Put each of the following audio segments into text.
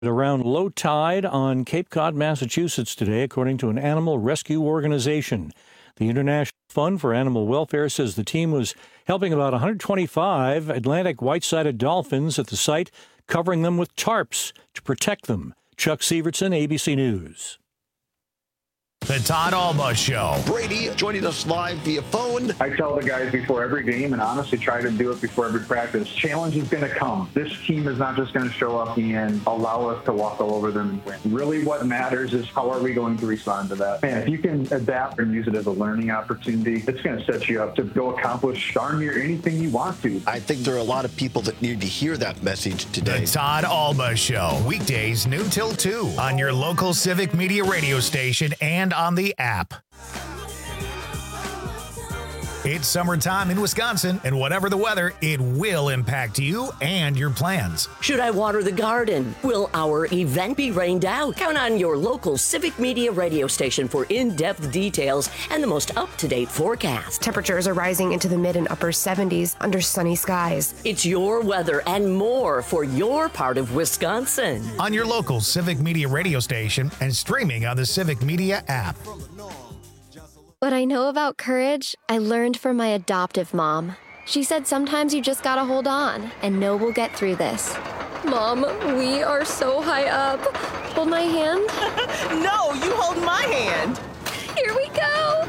Around low tide on Cape Cod, Massachusetts today, according to an animal rescue organization. The International Fund for Animal Welfare says the team was helping about 125 Atlantic white-sided dolphins at the site, covering them with tarps to protect them. Chuck Severson, ABC News. The Todd Alba Show. Brady joining us live via phone. I tell the guys before every game, and honestly try to do it before every practice, challenge is going to come. This team is not just going to show up and allow us to walk all over them and win. Really what matters is how are we going to respond to that. And if you can adapt and use it as a learning opportunity, it's going to set you up to go accomplish darn near anything you want to. I think there are a lot of people that need to hear that message today. The Todd Alba Show. Weekdays noon till 2 on your local Civic Media radio station and on the app. It's summertime in Wisconsin, and whatever the weather, it will impact you and your plans. Should I water the garden? Will our event be rained out? Count on your local Civic Media radio station for in-depth details and the most up-to-date forecast. Temperatures are rising into the mid and upper 70s under sunny skies. It's your weather and more for your part of Wisconsin. On your local Civic Media radio station and streaming on the Civic Media app. What I know about courage, I learned from my adoptive mom. She said sometimes you just gotta hold on and know we'll get through this. Mom, we are so high up. Hold my hand. No, you hold my hand. Here we go.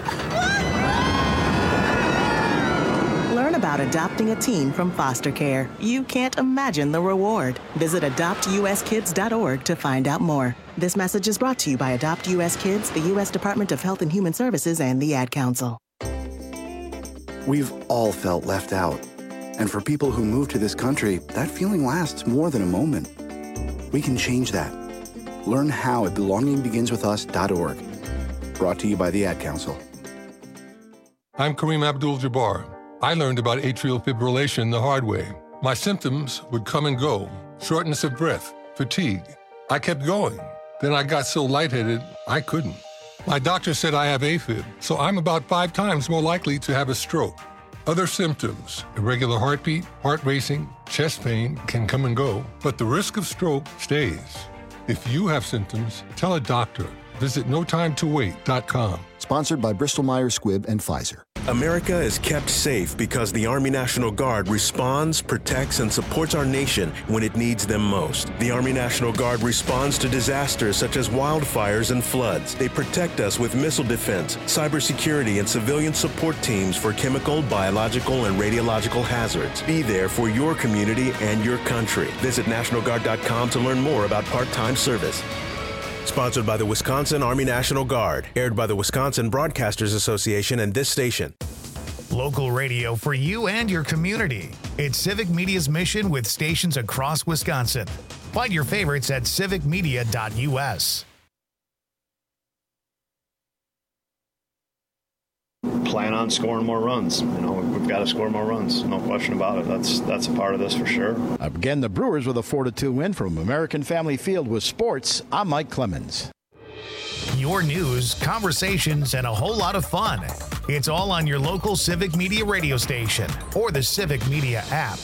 Learn about adopting a teen from foster care. You can't imagine the reward. Visit adoptuskids.org to find out more. This message is brought to you by Adopt U.S. Kids, the U.S. Department of Health and Human Services, and the Ad Council. We've all felt left out. And for people who move to this country, that feeling lasts more than a moment. We can change that. Learn how at belongingbeginswithus.org. Brought to you by the Ad Council. I'm Kareem Abdul-Jabbar. I learned about atrial fibrillation the hard way. My symptoms would come and go. Shortness of breath, fatigue. I kept going. Then I got so lightheaded, I couldn't. My doctor said I have AFib, so I'm about 5 times more likely to have a stroke. Other symptoms, irregular heartbeat, heart racing, chest pain can come and go, but the risk of stroke stays. If you have symptoms, tell a doctor. Visit notimetowait.com. Sponsored by Bristol-Myers Squibb and Pfizer. America is kept safe because the Army National Guard responds, protects, and supports our nation when it needs them most. The Army National Guard responds to disasters such as wildfires and floods. They protect us with missile defense, cybersecurity, and civilian support teams for chemical, biological, and radiological hazards. Be there for your community and your country. Visit NationalGuard.com to learn more about part-time service. Sponsored by the Wisconsin Army National Guard. Aired by the Wisconsin Broadcasters Association and this station. Local radio for you and your community. It's Civic Media's mission with stations across Wisconsin. Find your favorites at civicmedia.us. Plan on scoring more runs. We've got to score more runs. No question about it. That's a part of this for sure. Again, the Brewers with a 4-2 win from American Family Field with sports. I'm Mike Clemens. Your news, conversations, and a whole lot of fun. It's all on your local Civic Media radio station or the Civic Media app.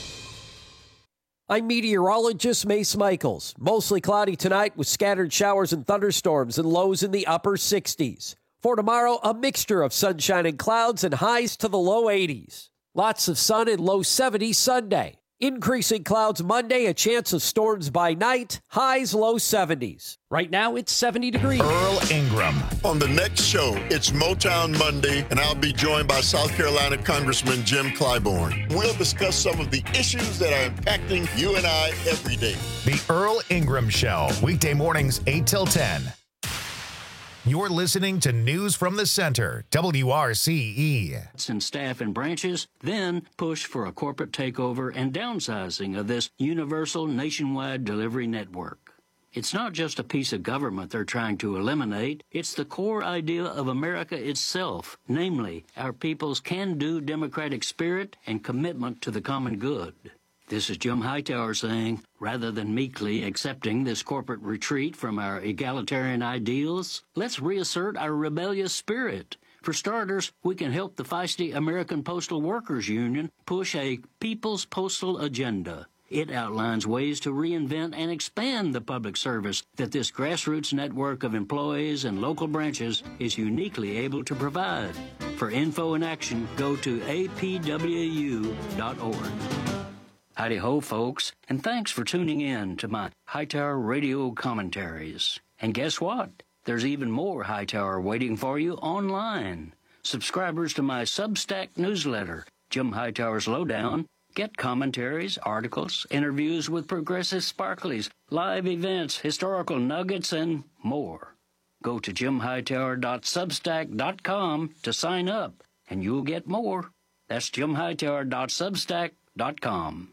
I'm meteorologist Mace Michaels. Mostly cloudy tonight with scattered showers and thunderstorms and lows in the upper 60s. For tomorrow, a mixture of sunshine and clouds and highs to the low 80s. Lots of sun and low 70s Sunday. Increasing clouds Monday, a chance of storms by night, highs low 70s. Right now, it's 70 degrees. Earl Ingram. On the next show, it's Motown Monday, and I'll be joined by South Carolina Congressman Jim Clyburn. We'll discuss some of the issues that are impacting you and I every day. The Earl Ingram Show, weekday mornings 8 till 10. You're listening to News from the Center, WRCE. And staff and branches, then push for a corporate takeover and downsizing of this universal nationwide delivery network. It's not just a piece of government they're trying to eliminate. It's the core idea of America itself, namely our people's can-do democratic spirit and commitment to the common good. This is Jim Hightower saying, rather than meekly accepting this corporate retreat from our egalitarian ideals, let's reassert our rebellious spirit. For starters, we can help the feisty American Postal Workers Union push a people's postal agenda. It outlines ways to reinvent and expand the public service that this grassroots network of employees and local branches is uniquely able to provide. For info and action, go to apwu.org. Howdy ho, folks, and thanks for tuning in to my Hightower Radio commentaries. And guess what? There's even more Hightower waiting for you online. Subscribers to my Substack newsletter, Jim Hightower's Lowdown, get commentaries, articles, interviews with progressive sparklies, live events, historical nuggets, and more. Go to jimhightower.substack.com to sign up, and you'll get more. That's jimhightower.substack.com.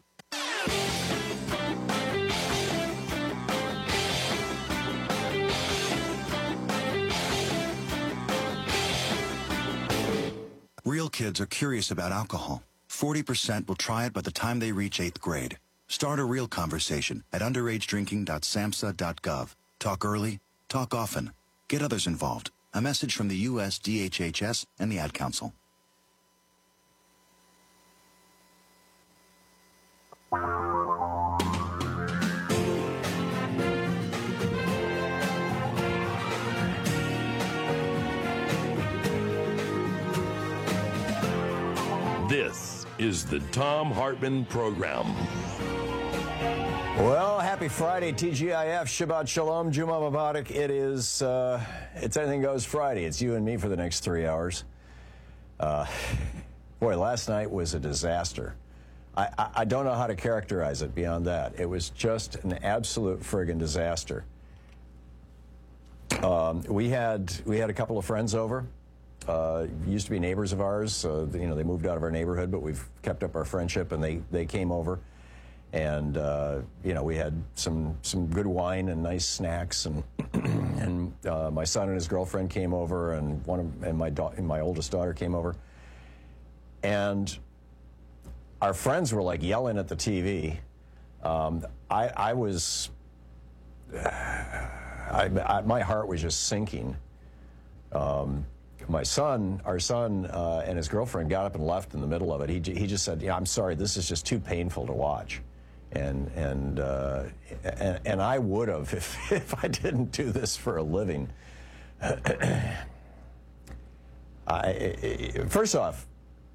Real kids are curious about alcohol. 40% will try it by the time they reach 8th grade. Start a real conversation at underagedrinking.samhsa.gov. Talk early, talk often. Get others involved. A message from the U.S. DHHS and the Ad Council. This is the Thom Hartmann Program. Well, happy Friday, TGIF, Shabbat Shalom, Juma Mubarak. It's Anything Goes Friday. It's you and me for the next 3 hours. Boy, last night was a disaster. I don't know how to characterize it beyond that. It was just an absolute friggin' disaster. We had a couple of friends over. Used to be neighbors of ours. They moved out of our neighborhood, but we've kept up our friendship, and they came over. And, we had some good wine and nice snacks, and my son and his girlfriend came over, and my oldest daughter came over. And our friends were like yelling at the TV. My heart was just sinking. Our son and his girlfriend got up and left in the middle of it. He just said, "Yeah, I'm sorry, this is just too painful to watch," and I would have if I didn't do this for a living. First off,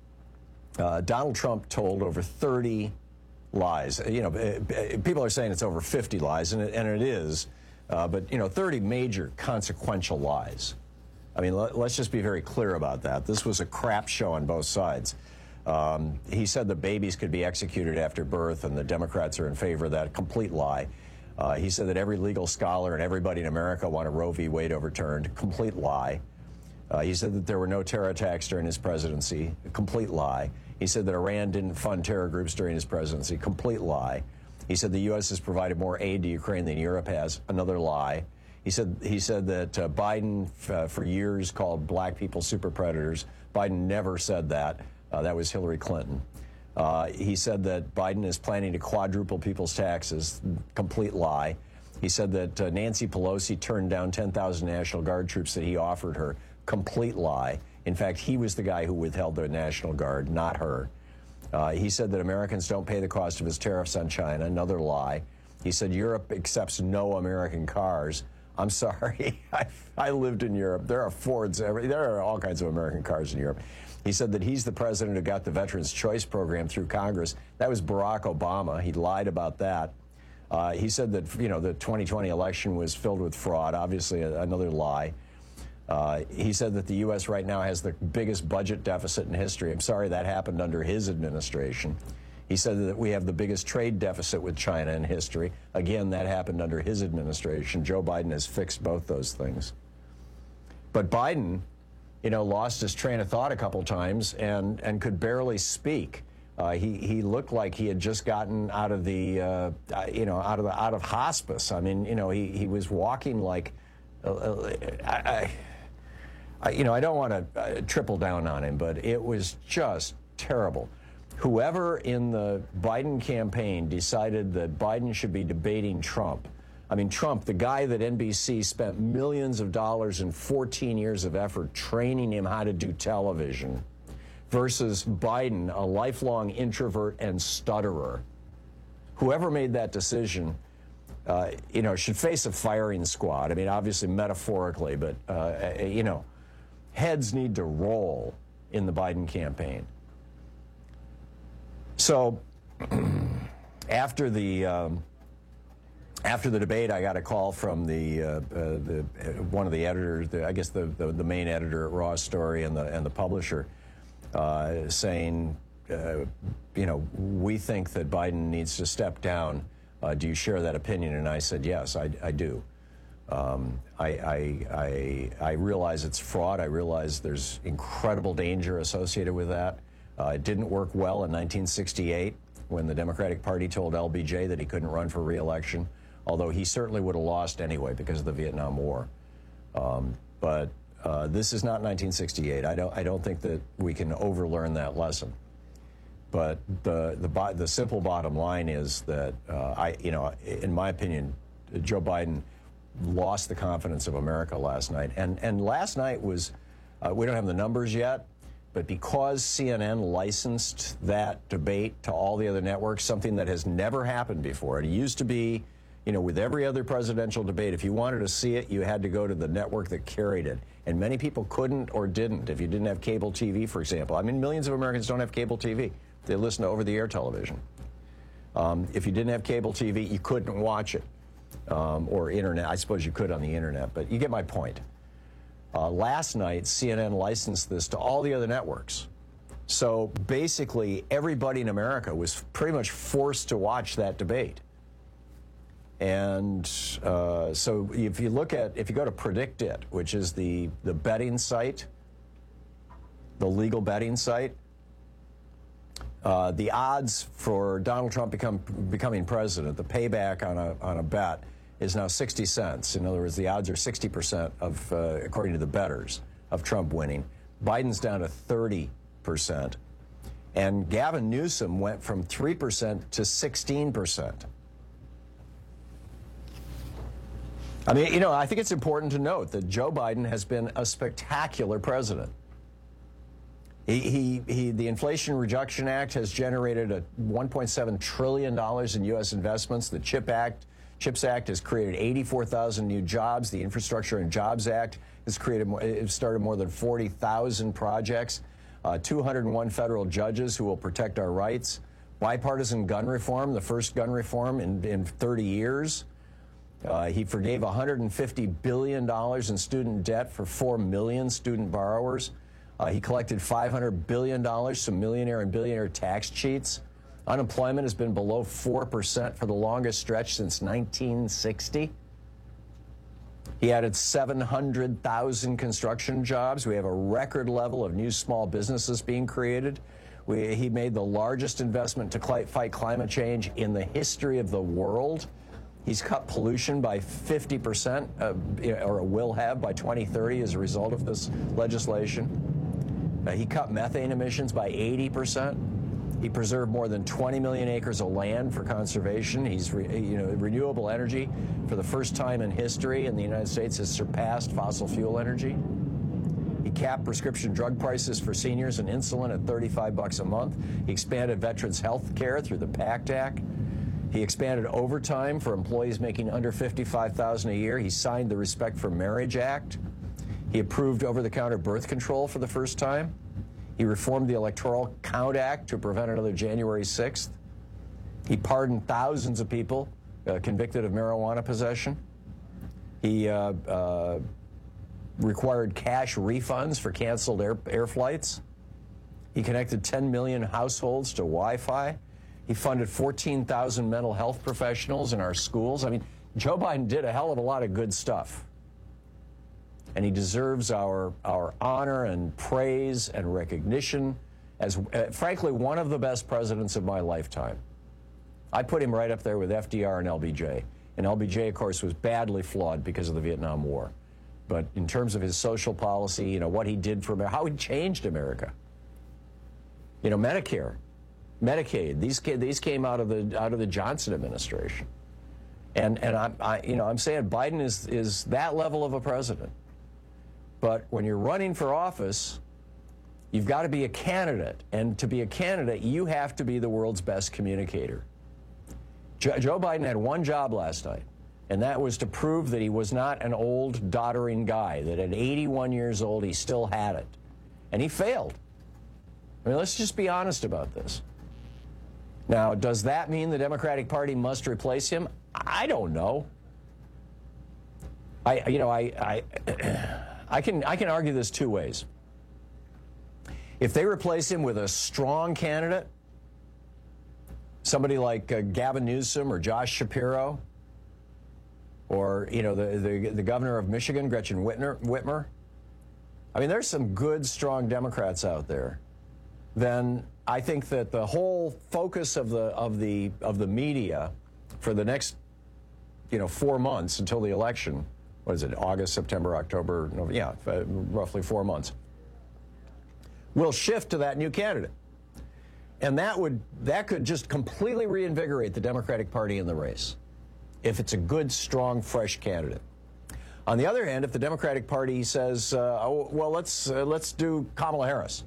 Donald Trump told over 30 lies. People are saying it's over 50 lies, and it is, but 30 major consequential lies. I mean, let's just be very clear about that. This was a crap show on both sides. He said that babies could be executed after birth, and the Democrats are in favor of that. Complete lie. He said that every legal scholar and everybody in America want a Roe v. Wade overturned. Complete lie. He said that there were no terror attacks during his presidency. Complete lie. He said that Iran didn't fund terror groups during his presidency. Complete lie. He said the U.S. has provided more aid to Ukraine than Europe has. Another lie. He said that Biden, for years, called black people super predators. Biden never said that. That was Hillary Clinton. He said that Biden is planning to quadruple people's taxes. Complete lie. He said that Nancy Pelosi turned down 10,000 National Guard troops that he offered her. Complete lie. In fact, he was the guy who withheld the National Guard, not her. He said that Americans don't pay the cost of his tariffs on China. Another lie. He said Europe accepts no American cars. I'm sorry. I lived in Europe. There are Fords. There are all kinds of American cars in Europe. He said that he's the president who got the Veterans Choice Program through Congress. That was Barack Obama. He lied about that. He said that, the 2020 election was filled with fraud. Obviously, another lie. He said that the U.S. right now has the biggest budget deficit in history. I'm sorry, that happened under his administration. He said that we have the biggest trade deficit with China in history. Again, that happened under his administration. Joe Biden has fixed both those things. But Biden, lost his train of thought a couple times and could barely speak. He looked like he had just gotten out of the out of hospice. I mean, he was walking like I don't want to triple down on him, but it was just terrible. Whoever in the Biden campaign decided that Biden should be debating Trump. I mean, Trump, the guy that NBC spent millions of dollars and 14 years of effort training him how to do television, versus Biden, a lifelong introvert and stutterer, whoever made that decision, should face a firing squad. I mean, obviously metaphorically, but, heads need to roll in the Biden campaign. So after the debate, I got a call from one of the editors, I guess the main editor at Raw Story and the publisher, saying, we think that Biden needs to step down. Do you share that opinion? And I said, yes, I do. I realize it's fraud. I realize there's incredible danger associated with that. It didn't work well in 1968 when the Democratic Party told LBJ that he couldn't run for re-election, although he certainly would have lost anyway because of the Vietnam War. But this is not 1968. I don't think that we can overlearn that lesson. But the simple bottom line is that in my opinion, Joe Biden lost the confidence of America last night. And last night was, we don't have the numbers yet, but because CNN licensed that debate to all the other networks, something that has never happened before. It used to be, with every other presidential debate, if you wanted to see it, you had to go to the network that carried it. And many people couldn't or didn't if you didn't have cable TV, for example. I mean, millions of Americans don't have cable TV. They listen to over-the-air television. If you didn't have cable TV, you couldn't watch it. Or internet. I suppose you could on the internet, but you get my point. Last night, CNN licensed this to all the other networks. So basically, everybody in America was pretty much forced to watch that debate. And so if you go to PredictIt, which is the betting site, the legal betting site, the odds for Donald Trump becoming president, the payback on a bet, is now 60 cents. In other words, the odds are 60% of, according to the bettors, of Trump winning. Biden's down to 30%. And Gavin Newsom went from 3% to 16%. I mean, I think it's important to note that Joe Biden has been a spectacular president. The Inflation Reduction Act has generated a $1.7 trillion in U.S. investments. The CHIPS Act has created 84,000 new jobs. The Infrastructure and Jobs Act has started more than 40,000 projects. 201 federal judges who will protect our rights. Bipartisan gun reform, the first gun reform in 30 years. He forgave $150 billion in student debt for 4 million student borrowers. He collected $500 billion from millionaire and billionaire tax cheats. Unemployment has been below 4% for the longest stretch since 1960. He added 700,000 construction jobs. We have a record level of new small businesses being created. He made the largest investment to fight climate change in the history of the world. He's cut pollution by 50%, or will have by 2030 as a result of this legislation. He cut methane emissions by 80%. He preserved more than 20 million acres of land for conservation. He's, renewable energy for the first time in history in the United States has surpassed fossil fuel energy. He capped prescription drug prices for seniors and insulin at $35 a month. He expanded veterans' health care through the PACT Act. He expanded overtime for employees making under $55,000 a year. He signed the Respect for Marriage Act. He approved over-the-counter birth control for the first time. He reformed the Electoral Count Act to prevent another January 6th. He pardoned thousands of people convicted of marijuana possession. He required cash refunds for canceled air flights. He connected 10 million households to Wi-Fi. He funded 14,000 mental health professionals in our schools. I mean, Joe Biden did a hell of a lot of good stuff. And he deserves our honor and praise and recognition as, frankly, one of the best presidents of my lifetime. I put him right up there with FDR and LBJ. And LBJ, of course, was badly flawed because of the Vietnam War. But in terms of his social policy, what he did for America, how he changed America. Medicare, Medicaid, these came out of the Johnson administration. And I'm saying Biden is that level of a president. But when you're running for office, you've got to be a candidate. And to be a candidate, you have to be the world's best communicator. Joe Biden had one job last night, and that was to prove that he was not an old, doddering guy, that at 81 years old, he still had it. And he failed. I mean, let's just be honest about this. Now, does that mean the Democratic Party must replace him? I don't know. I can argue this two ways. If they replace him with a strong candidate, somebody like Gavin Newsom or Josh Shapiro, or the governor of Michigan, Gretchen Whitmer. I mean, there's some good, strong Democrats out there. Then I think that the whole focus of the media for the next 4 months until the election, what is it, August, September, October, November, roughly 4 months, will shift to that new candidate. And that could just completely reinvigorate the Democratic Party in the race if it's a good, strong, fresh candidate. On the other hand, if the Democratic Party says, let's do Kamala Harris,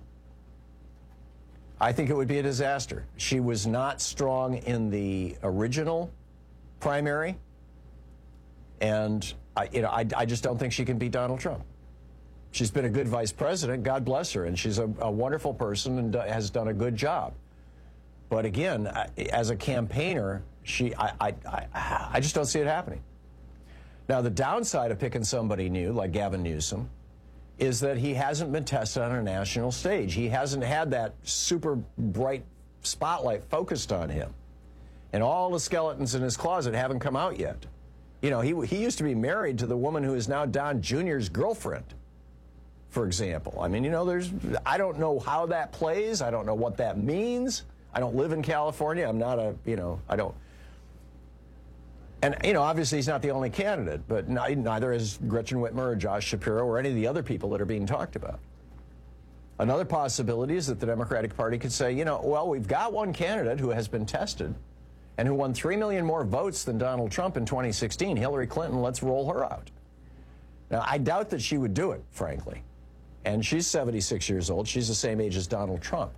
I think it would be a disaster. She was not strong in the original primary, and I just don't think she can beat Donald Trump. She's been a good vice president, God bless her, and she's a wonderful person and has done a good job. But again, as a campaigner, I just don't see it happening. Now, the downside of picking somebody new, like Gavin Newsom, is that he hasn't been tested on a national stage. He hasn't had that super bright spotlight focused on him. And all the skeletons in his closet haven't come out yet. He used to be married to the woman who is now Don Jr.'s girlfriend, for example. I mean, I don't know how that plays. I don't know what that means. I don't live in California. I'm not I don't. And, obviously he's not the only candidate, but neither is Gretchen Whitmer or Josh Shapiro or any of the other people that are being talked about. Another possibility is that the Democratic Party could say, we've got one candidate who has been tested and who won 3 million more votes than Donald Trump in 2016, Hillary Clinton. Let's roll her out. Now, I doubt that she would do it, frankly. And she's 76 years old. She's the same age as Donald Trump.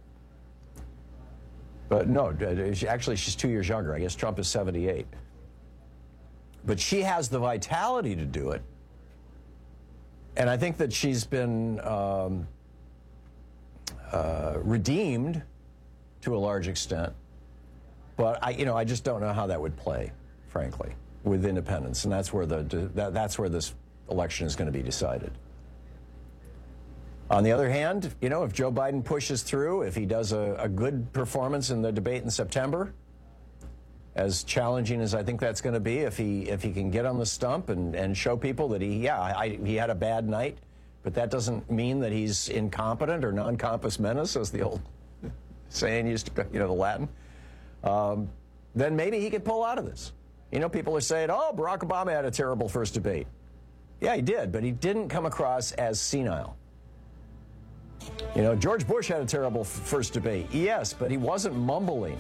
But no, actually, she's 2 years younger. I guess Trump is 78. But she has the vitality to do it. And I think that she's been redeemed to a large extent. But I just don't know how that would play, frankly, with independents. And that's where that's where this election is going to be decided. On the other hand, if Joe Biden pushes through, if he does a good performance in the debate in September, as challenging as I think that's going to be, if he can get on the stump and show people that he had a bad night, but that doesn't mean that he's incompetent or non compos mentis, as the old saying used to, the Latin, then maybe he could pull out of this. People are saying, Barack Obama had a terrible first debate. Yeah, he did, but he didn't come across as senile. George Bush had a terrible first debate. Yes, but he wasn't mumbling.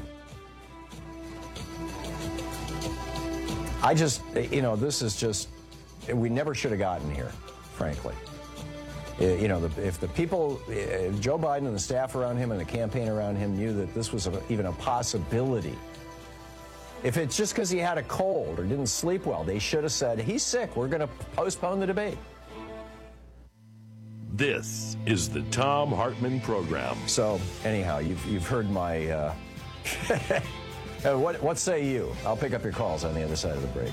This is just, we never should have gotten here, frankly. If Joe Biden and the staff around him and the campaign around him knew that this was even a possibility, if it's just because he had a cold or didn't sleep well, they should have said, he's sick, we're going to postpone the debate. This is the Thom Hartmann Program. So, anyhow, you've heard my... What say you? I'll pick up your calls on the other side of the break.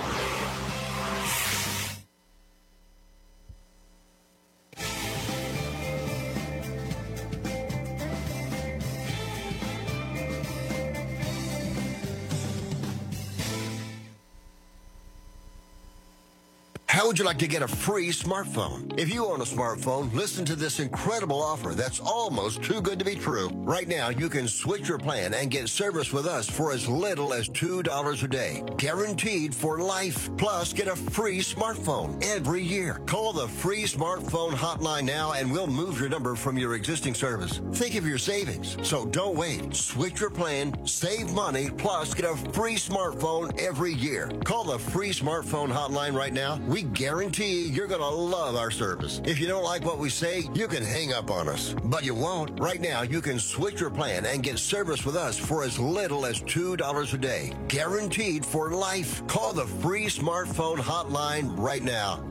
How would you like to get a free smartphone? If you own a smartphone, listen to this incredible offer that's almost too good to be true. Right now, you can switch your plan and get service with us for as little as $2 a day. Guaranteed for life. Plus, get a free smartphone every year. Call the free smartphone hotline now and we'll move your number from your existing service. Think of your savings. So don't wait. Switch your plan, save money, plus get a free smartphone every year. Call the free smartphone hotline right now. We guarantee you're going to love our service. If you don't like what we say, you can hang up on us. But you won't. Right now, you can switch your plan and get service with us for as little as $2 a day. Guaranteed for life. Call the free smartphone hotline right now.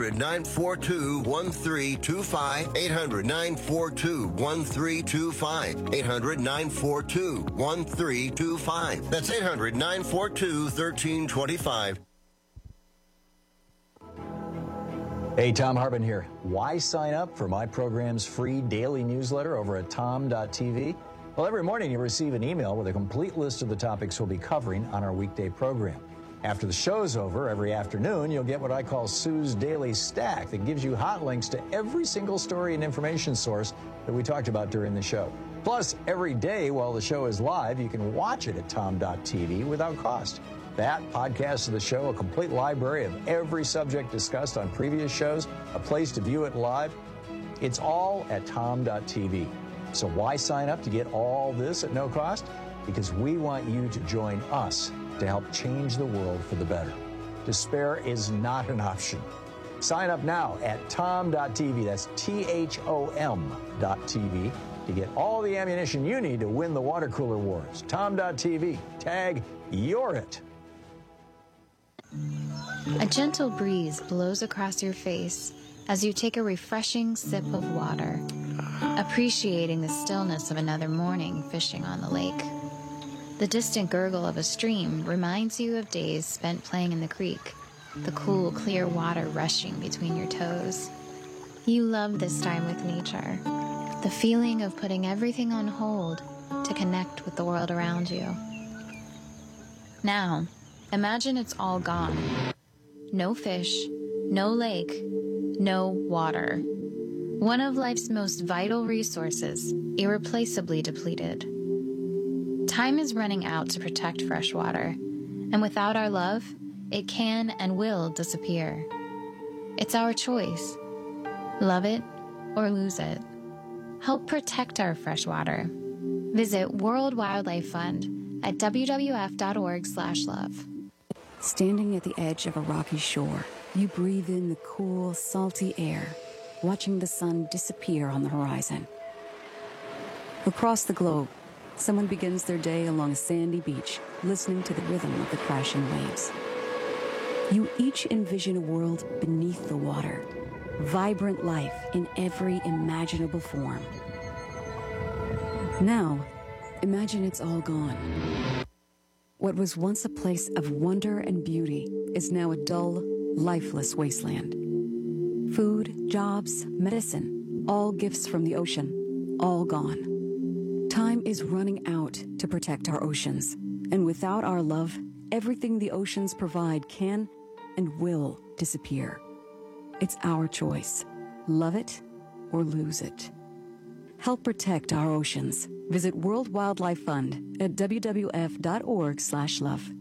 800-942-1325. 800-942-1325. 800-942-1325. That's 800-942-1325. Hey, Tom Hartman here. Why sign up for my program's free daily newsletter over at tom.tv? Well, every morning you receive an email with a complete list of the topics we'll be covering on our weekday program. After the show's over, every afternoon, you'll get what I call Sue's Daily Stack that gives you hot links to every single story and information source that we talked about during the show. Plus, every day while the show is live, you can watch it at tom.tv without cost. That, podcast of the show, a complete library of every subject discussed on previous shows, a place to view it live. It's all at tom.tv. So why sign up to get all this at no cost? Because we want you to join us to help change the world for the better. Despair is not an option. Sign up now at tom.tv. That's THOM.tv to get all the ammunition you need to win the water cooler wars. Tom.tv. Tag You're It. A gentle breeze blows across your face as you take a refreshing sip of water, appreciating the stillness of another morning fishing on the lake. The distant gurgle of a stream reminds you of days spent playing in the creek, the cool, clear water rushing between your toes. You love this time with nature, the feeling of putting everything on hold to connect with the world around you. Now, imagine it's all gone. No fish, no lake, no water. One of life's most vital resources, irreplaceably depleted. Time is running out to protect fresh water, and without our love, it can and will disappear. It's our choice. Love it or lose it. Help protect our fresh water. Visit World Wildlife Fund at wwf.org/love. Standing at the edge of a rocky shore, you breathe in the cool, salty air, watching the sun disappear on the horizon. Across the globe, someone begins their day along a sandy beach, listening to the rhythm of the crashing waves. You each envision a world beneath the water, vibrant life in every imaginable form. Now, imagine it's all gone. What was once a place of wonder and beauty is now a dull, lifeless wasteland. Food, jobs, medicine, all gifts from the ocean, all gone. Time is running out to protect our oceans, and without our love, everything the oceans provide can and will disappear. It's our choice. Love it or lose it. Help protect our oceans. Visit World Wildlife Fund at wwf.org/love.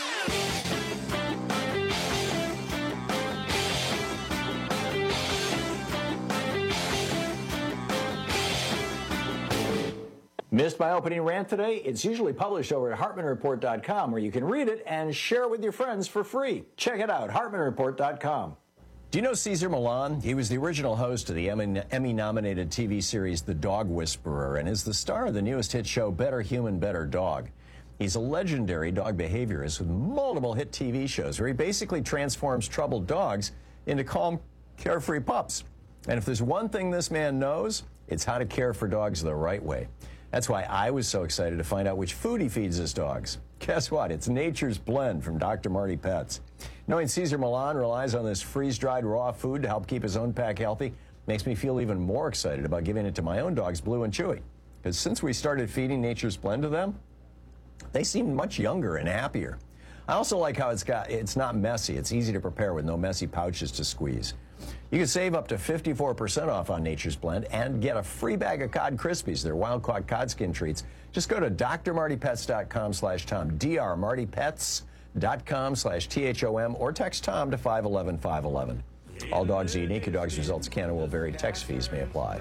Missed my opening rant today? It's usually published over at HartmanReport.com, where you can read it and share it with your friends for free. Check it out, HartmanReport.com. Do you know Cesar Millan? He was the original host of the Emmy-nominated TV series The Dog Whisperer and is the star of the newest hit show Better Human, Better Dog. He's a legendary dog behaviorist with multiple hit TV shows where he basically transforms troubled dogs into calm, carefree pups. And if there's one thing this man knows, it's how to care for dogs the right way. That's why I was so excited to find out which food he feeds his dogs. Guess what? It's Nature's Blend from Dr. Marty Pets. Knowing Cesar Millan relies on this freeze-dried raw food to help keep his own pack healthy makes me feel even more excited about giving it to my own dogs, Blue and Chewy. Because since we started feeding Nature's Blend to them, they seem much younger and happier. I also like how it's not messy. It's easy to prepare with no messy pouches to squeeze. You can save up to 54% off on Nature's Blend and get a free bag of Cod Krispies. They're wild-caught cod skin treats. Just go to drmartypets.com/Tom, drmartypets.com/THOM, or text Tom to 511-511. All dogs are unique. Your dog's results can and will vary. Text fees may apply.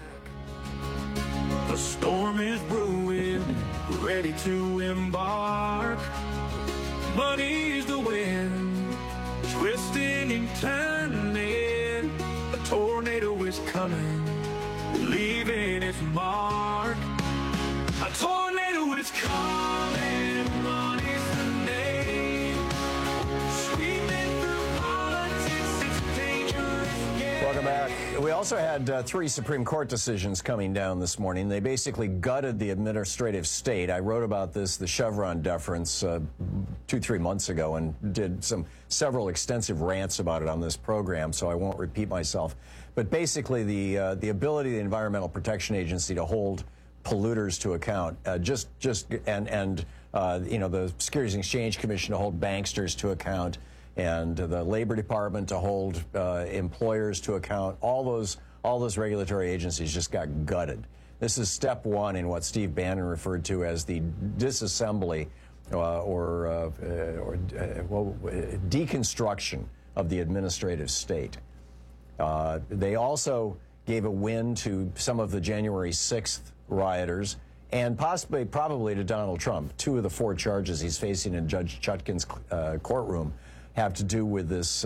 The storm is brewing, ready to embark. But he's the wind, twisting and turning. A tornado is coming, leaving its mark. A tornado is coming, money's the name. Sweeping through politics, it's a dangerous game. Welcome back. We also had 3 Supreme Court decisions coming down this morning. They basically gutted the administrative state. I wrote about this, the Chevron deference, 2-3 months ago, and did several extensive rants about it on this program, so I won't repeat myself. But basically, the ability of the Environmental Protection Agency to hold polluters to account, and the Securities and Exchange Commission to hold banksters to account, and the Labor Department to hold employers to account. All those regulatory agencies just got gutted. This is step 1 in what Steve Bannon referred to as the disassembly or deconstruction of the administrative state. They also gave a win to some of the January 6th rioters, and probably to Donald Trump. 2 of the 4 charges he's facing in Judge Chutkan's courtroom have to do with this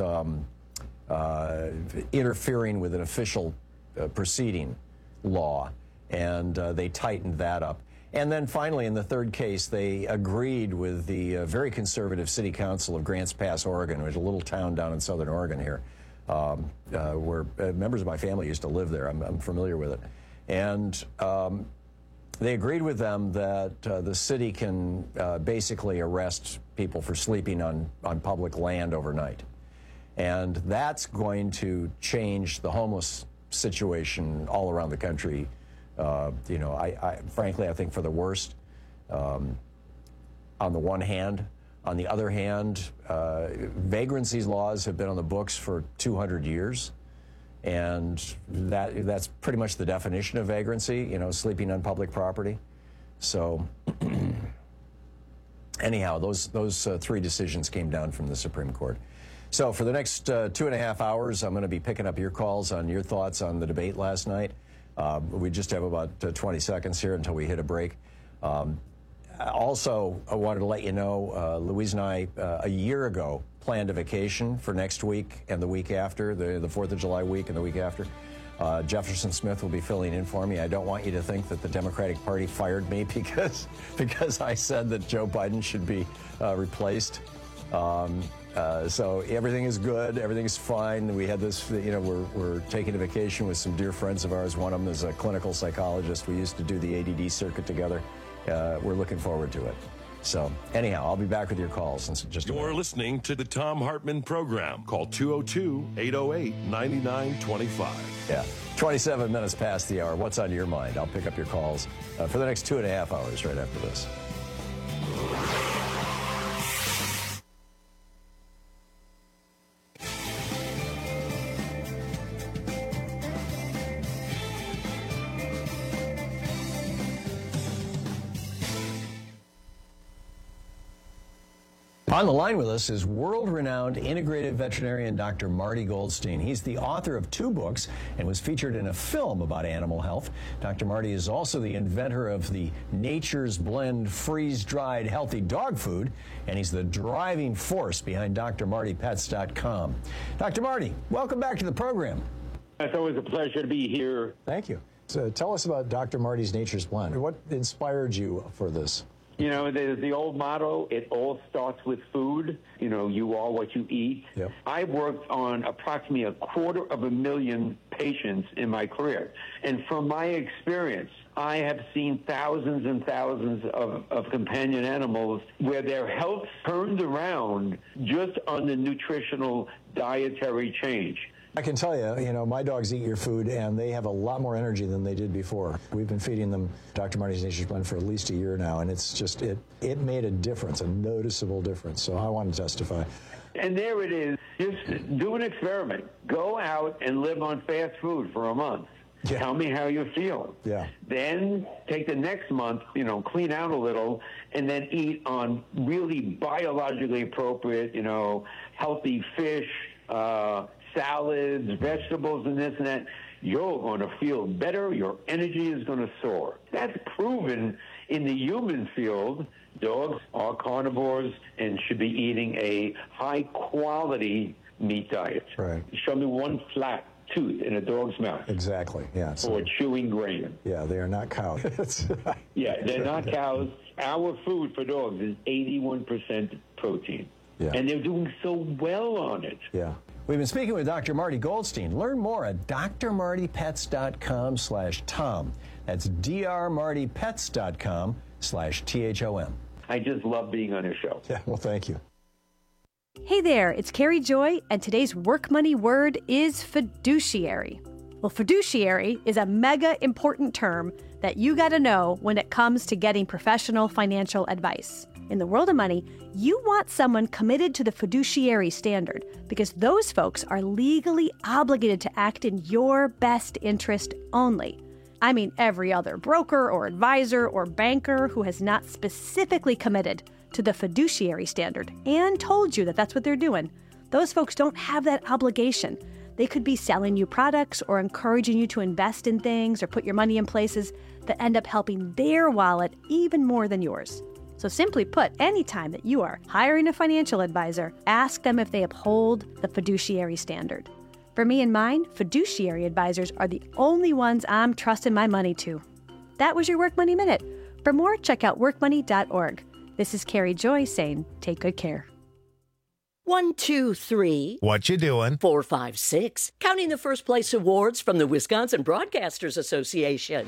interfering with an official proceeding law, and they tightened that up. And then finally, in the 3rd case, they agreed with the very conservative City Council of Grants Pass, Oregon, which is a little town down in southern Oregon here, where members of my family used to live there. I'm familiar with it. And they agreed with them that the city can basically arrest people for sleeping on public land overnight. And that's going to change the homeless situation all around the country. Frankly, I think for the worst, on the one hand. On the other hand, vagrancy laws have been on the books for 200 years. And that's pretty much the definition of vagrancy, sleeping on public property. So anyhow, those 3 decisions came down from the Supreme Court. So for the next 2.5 hours, I'm going to be picking up your calls on your thoughts on the debate last night. We just have about 20 seconds here until we hit a break. Also, I wanted to let you know, Louise and I, a year ago, planned a vacation for next week and the week after, the 4th of July week and the week after. Jefferson Smith will be filling in for me. I don't want you to think that the Democratic Party fired me because I said that Joe Biden should be replaced. So everything is good. Everything is fine. We had this, we're taking a vacation with some dear friends of ours. One of them is a clinical psychologist. We used to do the ADD circuit together. We're looking forward to it. So anyhow, I'll be back with your calls in just a minute. You're listening to the Thom Hartmann program. Call 202-808-9925. Yeah, 27 minutes past the hour. What's on your mind? I'll pick up your calls for the next 2.5 hours right after this. On the line with us is world-renowned integrative veterinarian Dr. Marty Goldstein. He's the author of 2 books and was featured in a film about animal health. Dr. Marty is also the inventor of the Nature's Blend freeze-dried healthy dog food, and he's the driving force behind drmartypets.com. Dr. Marty, welcome back to the program. It's always a pleasure to be here. Thank you. So tell us about Dr. Marty's Nature's Blend. What inspired you for this? There's the old motto, it all starts with food. You are what you eat. Yep. I've worked on approximately 250,000 patients in my career. And from my experience, I have seen thousands and thousands of companion animals where their health turned around just on the nutritional dietary change. I can tell you, my dogs eat your food, and they have a lot more energy than they did before. We've been feeding them Dr. Marty's Nature's Blend for at least a year now, and it's just, it made a difference, a noticeable difference. So I want to testify. And there it is. Just do an experiment. Go out and live on fast food for a month. Yeah. Tell me how you feel. Yeah. Then take the next month, clean out a little, and then eat on really biologically appropriate, healthy fish, salads, vegetables, and this and that. You're going to feel better. Your energy is going to soar. That's proven in the human field. Dogs are carnivores and should be eating a high-quality meat diet. Right. Show me one flat tooth in a dog's mouth. Exactly, yeah. Or chewing grain. Yeah, they are not cows. Yeah, they're not cows. Our food for dogs is 81% protein. Yeah. And they're doing so well on it. Yeah. We've been speaking with Dr. Marty Goldstein. Learn more at drmartypets.com/Tom. That's drmartypets.com/THOM. I just love being on your show. Yeah, well, thank you. Hey there, it's Carrie Joy, and today's work money word is fiduciary. Well, fiduciary is a mega important term that you got to know when it comes to getting professional financial advice. In the world of money, you want someone committed to the fiduciary standard because those folks are legally obligated to act in your best interest only. I mean, every other broker or advisor or banker who has not specifically committed to the fiduciary standard and told you that that's what they're doing, those folks don't have that obligation. They could be selling you products or encouraging you to invest in things or put your money in places that end up helping their wallet even more than yours. So simply put, anytime that you are hiring a financial advisor, ask them if they uphold the fiduciary standard. For me and mine, fiduciary advisors are the only ones I'm trusting my money to. That was your Work Money Minute. For more, check out workmoney.org. This is Carrie Joy saying, take good care. 1, 2, 3. What you doing? 4, 5, 6. Counting the first place awards from the Wisconsin Broadcasters Association.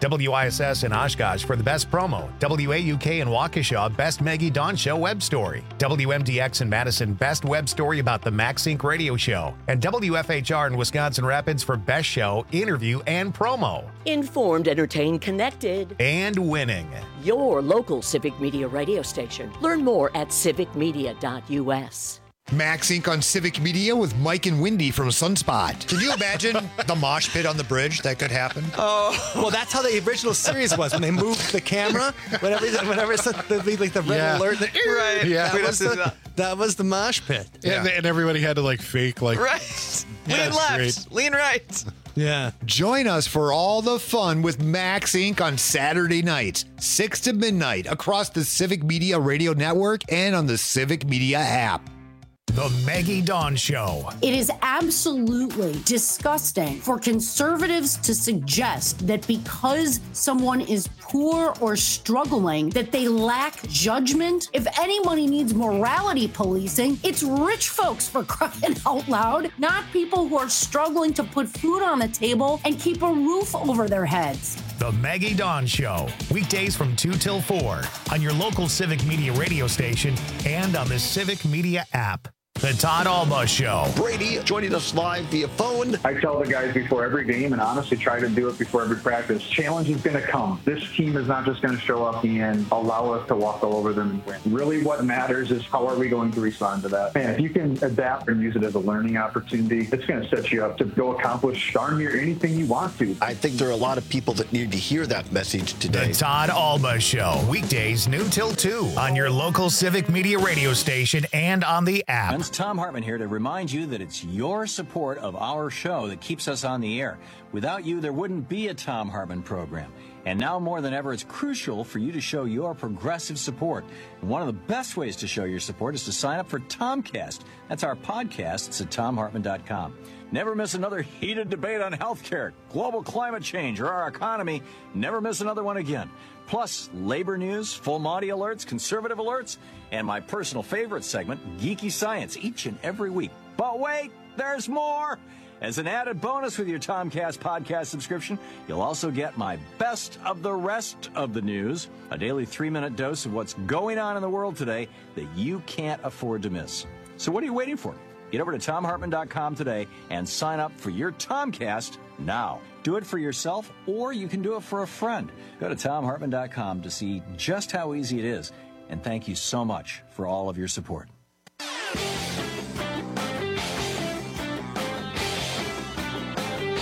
WISS in Oshkosh for the best promo. WAUK in Waukesha, best Maggie Dawn Show web story. WMDX in Madison, best web story about the MaxSync radio show. And WFHR in Wisconsin Rapids for best show, interview, and promo. Informed, entertained, connected. And winning. Your local Civic Media radio station. Learn more at civicmedia.us. MaxSync on Civic Media with Mike and Wendy from Sunspot. Can you imagine the mosh pit on the bridge that could happen? Oh, well, that's how the original series was when they moved the camera. Whenever it's like the red alert, right? Yeah, that was the mosh pit. Yeah. And everybody had to like fake like right. Lean left, lean right. Yeah. Join us for all the fun with MaxSync on Saturday nights, 6 to midnight, across the Civic Media Radio Network and on the Civic Media app. The Maggie Dawn Show. It is absolutely disgusting for conservatives to suggest that because someone is poor or struggling, that they lack judgment. If anybody needs morality policing, it's rich folks, for crying out loud, not people who are struggling to put food on the table and keep a roof over their heads. The Maggie Dawn Show, weekdays from 2 till 4 on your local Civic Media radio station and on the Civic Media app. The Todd Alba Show. Brady joining us live via phone. I tell the guys before every game, and honestly try to do it before every practice, challenge is going to come. This team is not just going to show up and allow us to walk all over them and win. Really what matters is how are we going to respond to that. Man, if you can adapt and use it as a learning opportunity, it's going to set you up to go accomplish darn near anything you want to. I think there are a lot of people that need to hear that message today. The Todd Alba Show, weekdays noon till 2 on your local Civic Media radio station and on the app. It's Tom Hartman here to remind you that it's your support of our show that keeps us on the air. Without you, there wouldn't be a Tom Hartman program. And now more than ever, it's crucial for you to show your progressive support. And one of the best ways to show your support is to sign up for Tomcast. That's our podcast. It's at TomHartman.com. Never miss another heated debate on healthcare, global climate change, or our economy. Never miss another one again. Plus, labor news, full Monty alerts, conservative alerts, and my personal favorite segment, Geeky Science, each and every week. But wait, there's more! As an added bonus with your Tomcast podcast subscription, you'll also get my best of the rest of the news, a daily 3-minute dose of what's going on in the world today that you can't afford to miss. So what are you waiting for? Get over to TomHartman.com today and sign up for your Tomcast now. Do it for yourself, or you can do it for a friend. Go to TomHartman.com to see just how easy it is. And thank you so much for all of your support.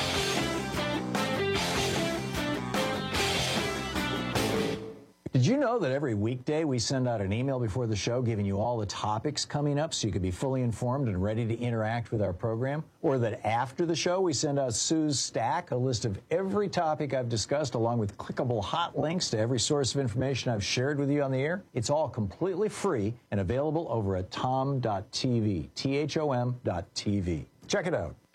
Did you know know that every weekday we send out an email before the show giving you all the topics coming up so you can be fully informed and ready to interact with our program? Or that after the show we send out Sue's Stack, a list of every topic I've discussed along with clickable hot links to every source of information I've shared with you on the air? It's all completely free and available over at tom.tv, THOM.tv. Check it out.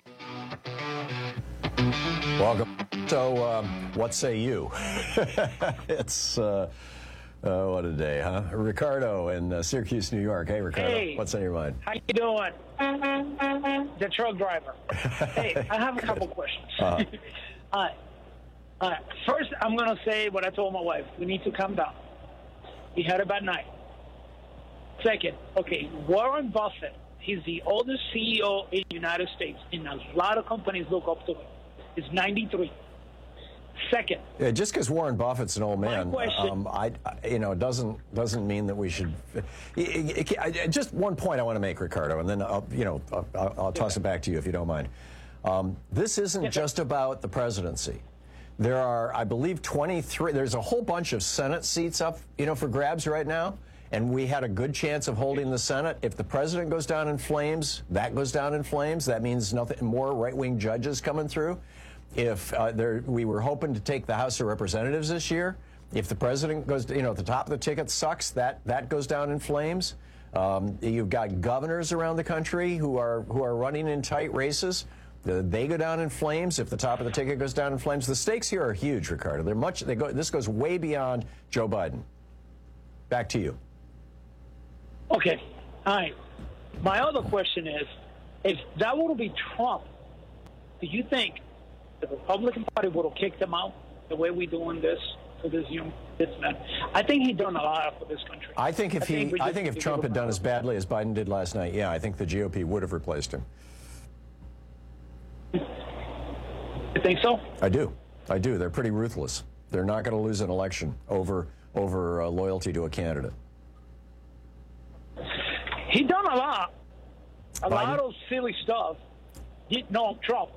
Welcome. So, what say you? It's, what a day, huh? Ricardo in Syracuse, New York. Hey, Ricardo, hey, what's on your mind? How you doing? The truck driver. Hey, I have a couple questions. First, I'm going to say what I told my wife. We need to calm down. We had a bad night. Second, okay, Warren Buffett, he's the oldest CEO in the United States, and a lot of companies look up to him. He's 93. Second, yeah, just because Warren Buffett's an old man, doesn't mean that we should. Just one point I want to make, Ricardo, and then I'll toss it back to you if you don't mind. This isn't just about the presidency. There are, I believe, 23. There's a whole bunch of Senate seats up, for grabs right now, and we had a good chance of holding the Senate. If the president goes down in flames, that goes down in flames. That means nothing more right-wing judges coming through. If we were hoping to take the House of Representatives this year, if the president goes, at the top of the ticket sucks, that goes down in flames. You've got governors around the country who are running in tight races. They go down in flames if the top of the ticket goes down in flames. The stakes here are huge, Ricardo. This goes way beyond Joe Biden. Back to you. Okay. All right. My other question is, if that would be Trump, do you think the Republican Party would have kicked him out the way we're doing this for this man? I think he's done a lot for this country. I think if Trump had done as badly as Biden did last night, yeah, I think the GOP would have replaced him. You think so? I do. They're pretty ruthless. They're not going to lose an election over loyalty to a candidate. He done a lot of silly stuff. Trump.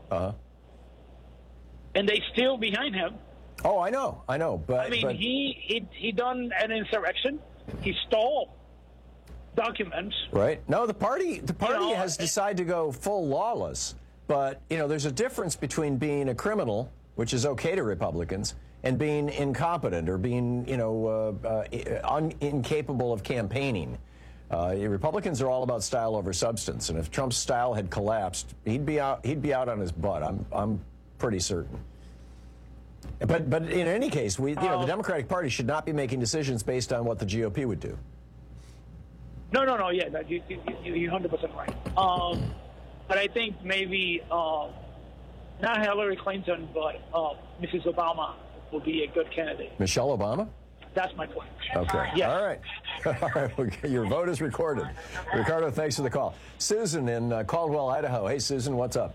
And they still behind him. Oh, I know. But he done an insurrection. He stole documents. Right. No, the party has decided to go full lawless. But there's a difference between being a criminal, which is okay to Republicans, and being incompetent or being incapable of campaigning. Republicans are all about style over substance, and if Trump's style had collapsed, he'd be out on his butt. I'm pretty certain. But in any case, the Democratic Party should not be making decisions based on what the GOP would do. No. Yeah, you're 100% right. But I think maybe not Hillary Clinton, but Mrs. Obama would be a good candidate. Michelle Obama? That's my point. Okay. Yes. All right. Okay. Your vote is recorded. Ricardo, thanks for the call. Susan in Caldwell, Idaho. Hey, Susan, what's up?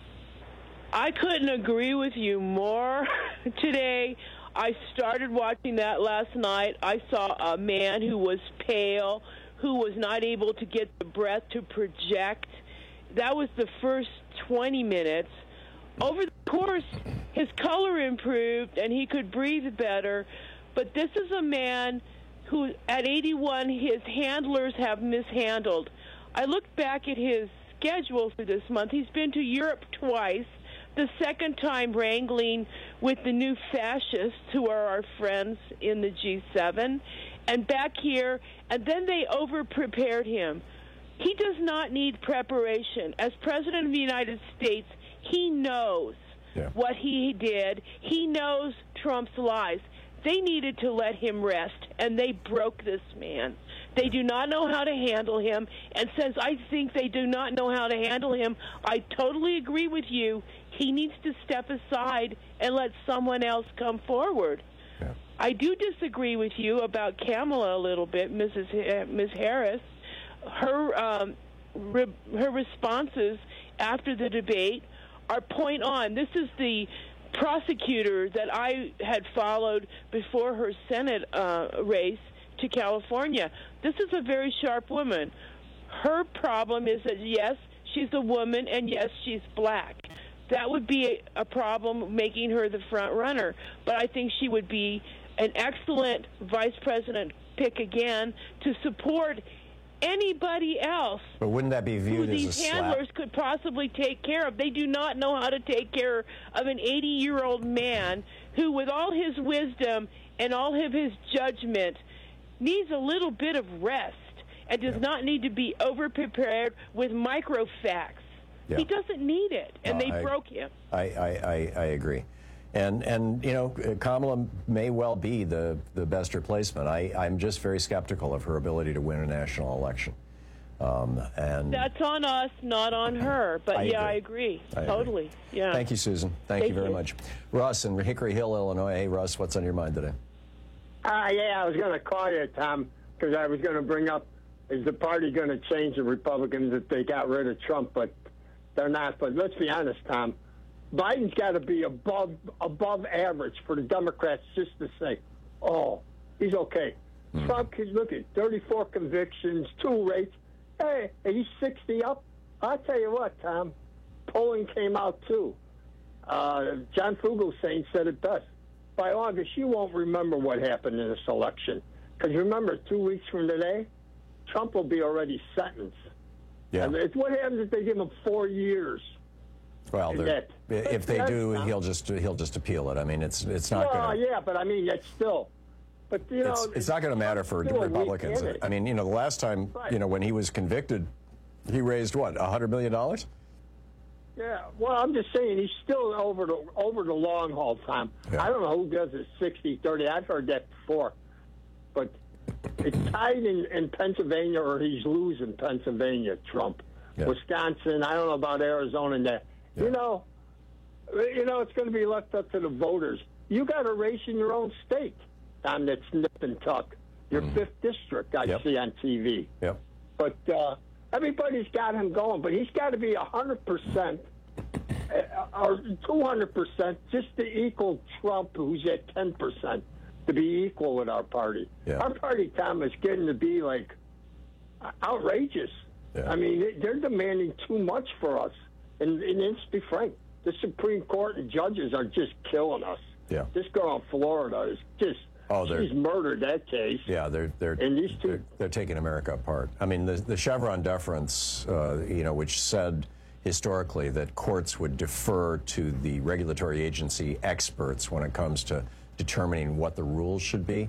I couldn't agree with you more today. I started watching that last night. I saw a man who was pale, who was not able to get the breath to project. That was the first 20 minutes. Over the course, his color improved and he could breathe better. But this is a man who, at 81, his handlers have mishandled. I looked back at his schedule for this month. He's been to Europe twice, the second time wrangling with the new fascists who are our friends in the G7, and back here, and then they over-prepared him. He does not need preparation. As President of the United States, he knows what he did. He knows Trump's lies. They needed to let him rest, and they broke this man. They do not know how to handle him, and since I think they do not know how to handle him, I totally agree with you. He needs to step aside and let someone else come forward. Yeah. I do disagree with you about Kamala a little bit, Ms. Harris. Her responses after the debate are point on. This is the prosecutor that I had followed before her Senate race to California. This is a very sharp woman. Her problem is that, yes, she's a woman, and yes, she's black. That would be a problem making her the front runner. But I think she would be an excellent vice president pick again to support anybody else. But wouldn't that be viewed who as a these slap? handlers could possibly take care of? They do not know how to take care of an 80-year-old man who, with all his wisdom and all of his judgment, needs a little bit of rest and does not need to be over-prepared with microfacts. Yeah. He doesn't need it, and they broke him. I agree. And you know, Kamala may well be the best replacement. I'm just very skeptical of her ability to win a national election. And that's on us, not on her. But I agree. Totally. Yeah. Thank you, Susan. Thank you very much. Russ in Hickory Hill, Illinois. Hey, Russ, what's on your mind today? Yeah, I was going to call you, Tom, because I was going to bring up, is the party going to change the Republicans if they got rid of Trump? But they're not. But let's be honest, Tom. Biden's got to be above average for the Democrats just to say, oh, he's okay. Trump, look at 34 convictions, 2 rapes. Hey, he's 60 up. I'll tell you what, Tom, polling came out too. John Fugelsang said it best. By August, you won't remember what happened in this election. Because remember, 2 weeks from today, Trump will be already sentenced. Yeah. And what happens if they give him 4 years? Well, if they do, he'll just appeal it. I mean, it's not going to. Yeah, but I mean, it's still. But you know, it's not going to matter for Republicans. I mean, you know, the last time, you know, when he was convicted, he raised what, $100 million? Yeah. Well, I'm just saying he's still over the long haul, Tom. Yeah. I don't know who does it 60-30. I've heard that before, but it's tied in Pennsylvania, or he's losing Pennsylvania. Trump, Wisconsin. I don't know about Arizona and that. Yeah. You know, it's going to be left up to the voters. You got a race in your own state, Tom, that's nip and tuck. Your 5th district, I see on TV. Yep. But everybody's got him going, but he's got to be 100% or 200% just to equal Trump, who's at 10%, to be equal with our party. Yeah. Our party, Tom, is getting to be, like, outrageous. Yeah. I mean, they're demanding too much for us. And let's be frank, the Supreme Court and judges are just killing us. Yeah. This girl in Florida is just, she's murdered that case. Yeah, they're taking America apart. I mean, the Chevron deference, you know, which said historically that courts would defer to the regulatory agency experts when it comes to determining what the rules should be.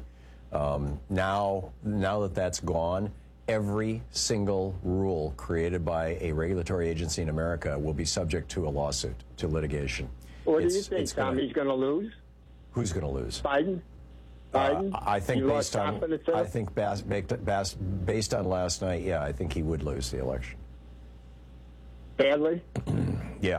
Now that that's gone, every single rule created by a regulatory agency in America will be subject to a lawsuit, to litigation. What do you think, Tom? He's going to lose? Who's going to lose? Biden? I think based on last night, yeah, I think he would lose the election. Badly? Yeah.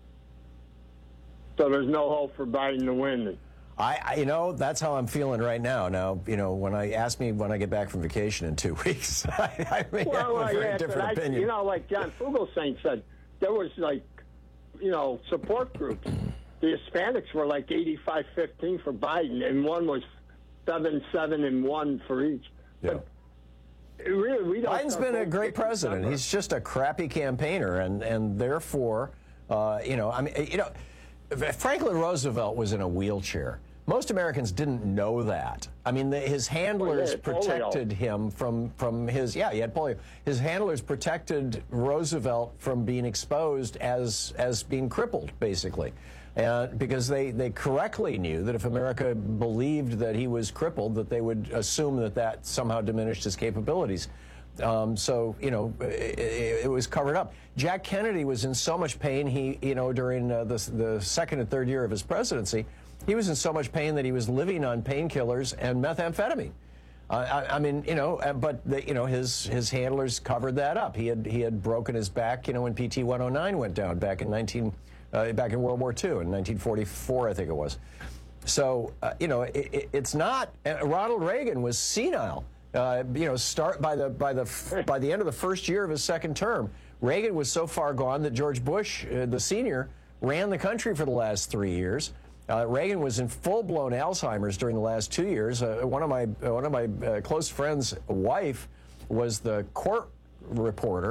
So there's no hope for Biden to win? You know, that's how I'm feeling right now. Now, you know, when I get back from vacation in 2 weeks, I may have a very different opinion. You know, like John Fugelsang said, there was like, you know, support groups. The Hispanics were like 85-15 for Biden, and one was 7-1 for each. Yeah. But really, Biden's been a great president. He's just a crappy campaigner, and therefore, you know, I mean, you know, Franklin Roosevelt was in a wheelchair. Most Americans didn't know that. I mean, his handlers protected him from his, he had polio. His handlers protected Roosevelt from being exposed as being crippled, basically. Because they correctly knew that if America believed that he was crippled, that they would assume that somehow diminished his capabilities. So, you know, it was covered up. Jack Kennedy was in so much pain, during the second and third year of his presidency, he was in so much pain that he was living on painkillers and methamphetamine. I mean, you know, but his handlers covered that up. He had broken his back, you know, when PT 109 went down back in World War II in 1944, I think it was. So, you know, it's not. Ronald Reagan was senile. You know, by the end of the first year of his second term, Reagan was so far gone that George Bush, the senior, ran the country for the last 3 years. Reagan was in full-blown Alzheimer's during the last 2 years. One of my close friends' wife was the court reporter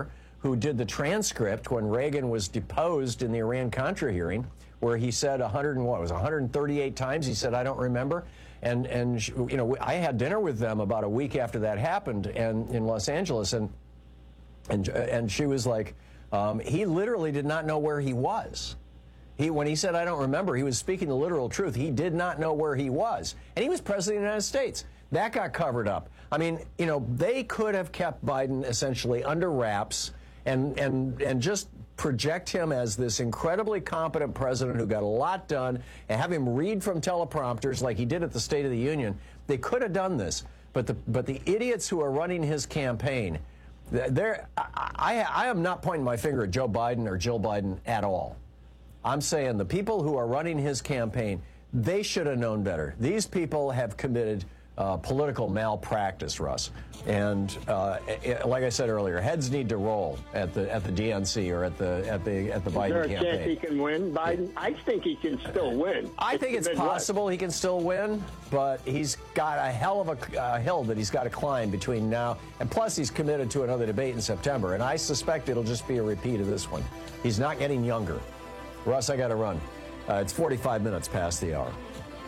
who did the transcript when Reagan was deposed in the Iran-Contra hearing, where he said 138 times. He said, "I don't remember." And you know, I had dinner with them about a week after that happened, and in Los Angeles, and she was like, he literally did not know where he was. When he said, "I don't remember," he was speaking the literal truth. He did not know where he was, and he was president of the United States. That got covered up. I mean, you know, they could have kept Biden essentially under wraps and just project him as this incredibly competent president who got a lot done and have him read from teleprompters like he did at the State of the Union. They could have done this, but the idiots who are running his campaign, I am not pointing my finger at Joe Biden or Jill Biden at all. I'm saying the people who are running his campaign, they should have known better. These people have committed political malpractice, Russ. And like I said earlier, heads need to roll at the DNC or at the Biden campaign. Is there a chance he can win, Biden? I think he can still win. I think it's possible he can still win, but he's got a hell of a hill that he's got to climb between now, and plus he's committed to another debate in September, and I suspect it'll just be a repeat of this one. He's not getting younger. Russ, I got to run. It's 45 minutes past the hour.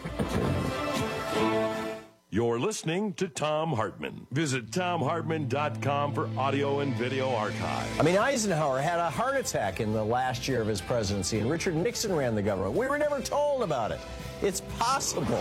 You're listening to Thom Hartmann. Visit ThomHartmann.com for audio and video archive. I mean, Eisenhower had a heart attack in the last year of his presidency, and Richard Nixon ran the government. We were never told about it. It's possible.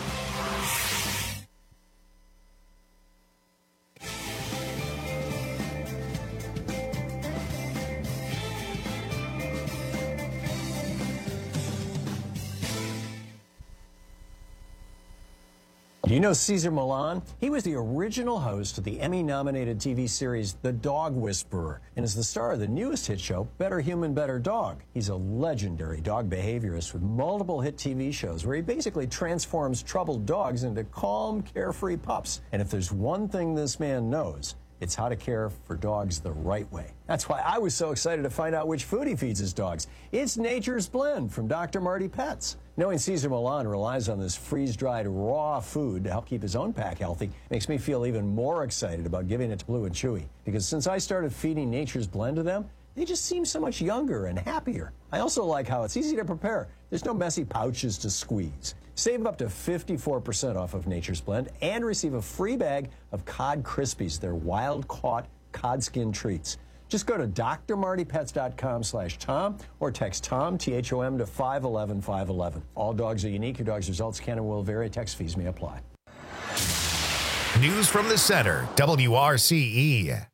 Do you know Cesar Millan? He was the original host of the Emmy-nominated TV series The Dog Whisperer and is the star of the newest hit show, Better Human, Better Dog. He's a legendary dog behaviorist with multiple hit TV shows where he basically transforms troubled dogs into calm, carefree pups. And if there's one thing this man knows, it's how to care for dogs the right way. That's why I was so excited to find out which food he feeds his dogs. It's Nature's Blend from Dr. Marty Pets. Knowing Cesar Millan relies on this freeze-dried raw food to help keep his own pack healthy makes me feel even more excited about giving it to Blue and Chewy. Because since I started feeding Nature's Blend to them, they just seem so much younger and happier. I also like how it's easy to prepare. There's no messy pouches to squeeze. Save up to 54% off of Nature's Blend and receive a free bag of Cod Krispies, their wild-caught cod skin treats. Just go to drmartypets.com/Tom or text Tom, T-H-O-M, to 511-511. All dogs are unique. Your dog's results can and will vary. Text fees may apply. News from the center, WRCE.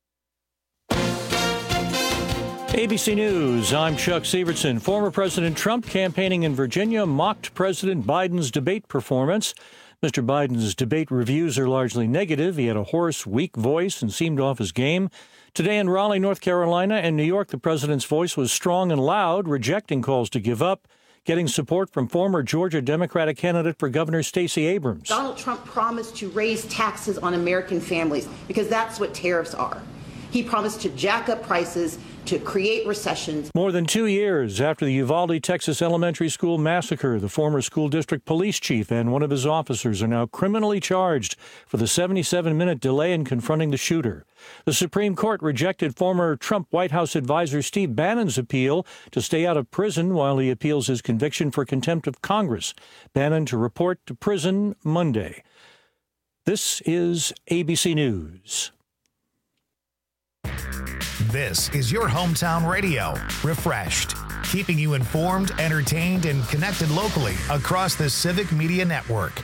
ABC News, I'm Chuck Severson. Former President Trump campaigning in Virginia mocked President Biden's debate performance. Mr. Biden's debate reviews are largely negative. He had a hoarse, weak voice and seemed off his game. Today in Raleigh, North Carolina, and New York, the president's voice was strong and loud, rejecting calls to give up, getting support from former Georgia Democratic candidate for governor Stacey Abrams. Donald Trump promised to raise taxes on American families because that's what tariffs are. He promised to jack up prices, to create recessions. More than 2 years after the Uvalde, Texas elementary school massacre, the former school district police chief and one of his officers are now criminally charged for the 77-minute delay in confronting the shooter. The Supreme Court rejected former Trump White House advisor Steve Bannon's appeal to stay out of prison while he appeals his conviction for contempt of Congress. Bannon to report to prison Monday. This is ABC News. This is your hometown radio, Refreshed, keeping you informed, entertained, and connected locally across the Civic Media Network.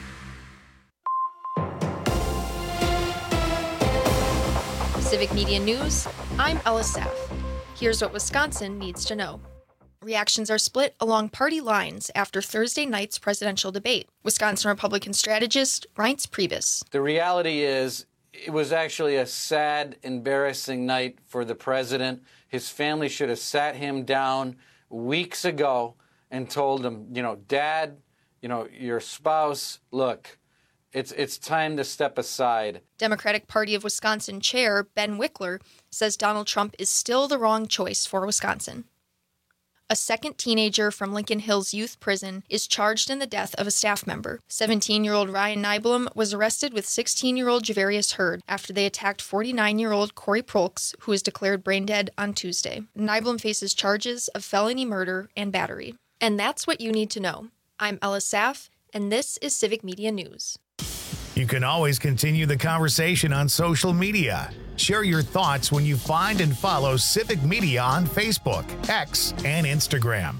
Civic Media News, I'm Ella Saff. Here's what Wisconsin needs to know. Reactions are split along party lines after Thursday night's presidential debate. Wisconsin Republican strategist Reince Priebus. The reality is, it was actually a sad, embarrassing night for the president. His family should have sat him down weeks ago and told him, Dad, your spouse, look, it's time to step aside. Democratic Party of Wisconsin Chair Ben Wickler says Donald Trump is still the wrong choice for Wisconsin. A second teenager from Lincoln Hills Youth Prison is charged in the death of a staff member. 17-year-old Ryan Nyblom was arrested with 16-year-old Javarius Hurd after they attacked 49-year-old Corey Prolks, who was declared brain dead on Tuesday. Nyblom faces charges of felony murder and battery. And that's what you need to know. I'm Ella Saff, and this is Civic Media News. You can always continue the conversation on social media. Share your thoughts when you find and follow Civic Media on Facebook, X, and Instagram.